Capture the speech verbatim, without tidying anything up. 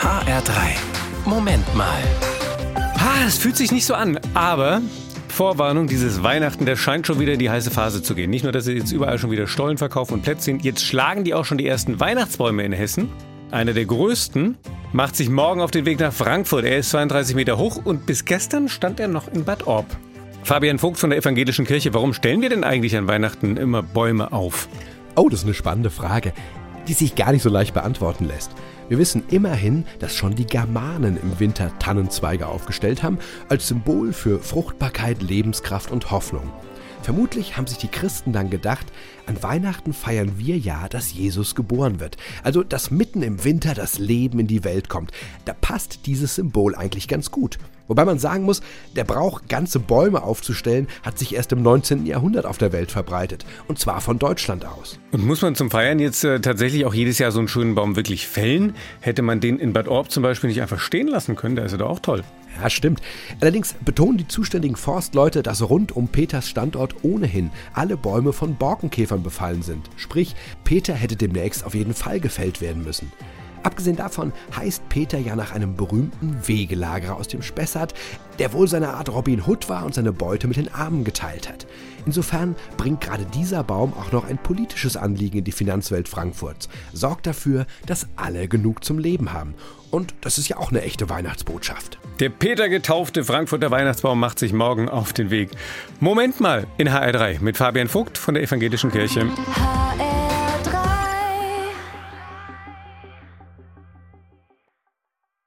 H R drei. Moment mal. Ha, es fühlt sich nicht so an, aber Vorwarnung, dieses Weihnachten, das scheint schon wieder in die heiße Phase zu gehen. Nicht nur, dass sie jetzt überall schon wieder Stollen verkaufen und Plätzchen, jetzt schlagen die auch schon die ersten Weihnachtsbäume in Hessen. Einer der größten macht sich morgen auf den Weg nach Frankfurt. Er ist zweiunddreißig Meter hoch und bis gestern stand er noch in Bad Orb. Fabian Vogt von der Evangelischen Kirche, warum stellen wir denn eigentlich an Weihnachten immer Bäume auf? Oh, das ist eine spannende Frage, die sich gar nicht so leicht beantworten lässt. Wir wissen immerhin, dass schon die Germanen im Winter Tannenzweige aufgestellt haben, als Symbol für Fruchtbarkeit, Lebenskraft und Hoffnung. Vermutlich haben sich die Christen dann gedacht, an Weihnachten feiern wir ja, dass Jesus geboren wird. Also, dass mitten im Winter das Leben in die Welt kommt. Da passt dieses Symbol eigentlich ganz gut. Wobei man sagen muss, der Brauch, ganze Bäume aufzustellen, hat sich erst im neunzehnten Jahrhundert auf der Welt verbreitet. Und zwar von Deutschland aus. Und muss man zum Feiern jetzt äh, tatsächlich auch jedes Jahr so einen schönen Baum wirklich fällen? Hätte man den in Bad Orb zum Beispiel nicht einfach stehen lassen können? Da ist er doch auch toll. Ja, stimmt. Allerdings betonen die zuständigen Forstleute, dass rund um Peters Standort ohnehin alle Bäume von Borkenkäfern befallen sind. Sprich, Peter hätte demnächst auf jeden Fall gefällt werden müssen. Abgesehen davon heißt Peter ja nach einem berühmten Wegelagerer aus dem Spessart, der wohl seine Art Robin Hood war und seine Beute mit den Armen geteilt hat. Insofern bringt gerade dieser Baum auch noch ein politisches Anliegen in die Finanzwelt Frankfurts. Sorgt dafür, dass alle genug zum Leben haben. Und das ist ja auch eine echte Weihnachtsbotschaft. Der Peter getaufte Frankfurter Weihnachtsbaum macht sich morgen auf den Weg. Moment mal in H R drei mit Fabian Vogt von der Evangelischen Kirche. H R